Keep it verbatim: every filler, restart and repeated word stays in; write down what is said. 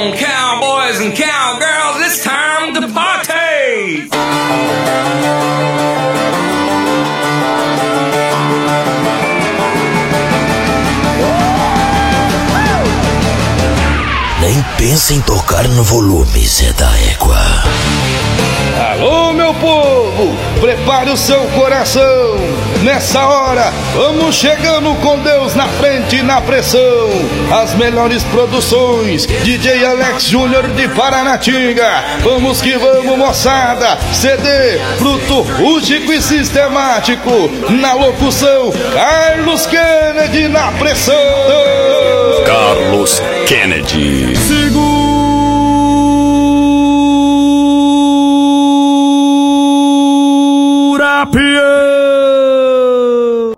on, cowboys and cowgirls, it's time to party! Nem pensa em tocar no volume, Zé da Égua. Alô, meu povo, prepare o seu coração. Nessa hora, vamos chegando com Deus na frente e na pressão. As melhores produções, D J Alex Júnior de Paranatinga. Vamos que vamos, moçada. C D, fruto rústico e sistemático. Na locução, Carlos Kennedy na pressão. Carlos Kennedy. Se